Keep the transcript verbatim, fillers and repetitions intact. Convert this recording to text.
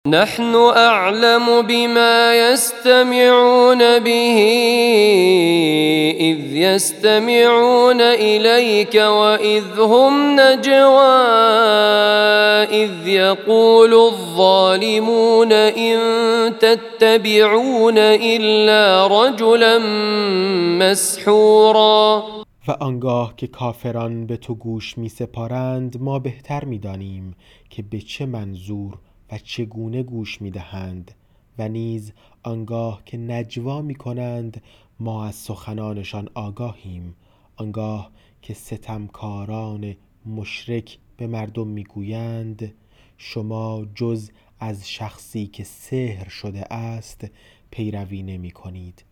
نحن أعلم بما يستمعون به إذ يستمعون إليك وإذ هم نجوى إذ يقول الظالمون إن تتبعون إلا رجلا مسحورا. و آنگاه که کافران به تو گوش می سپارند ما بهتر می دانیم که به چه منظور و چگونه گوش می دهند و نیز آنگاه که نجوا می کنند ما از سخنانشان آگاهیم. آنگاه که ستمکاران مشرک به مردم می گویند شما جز از شخصی که سحر شده است پیروی نمی کنید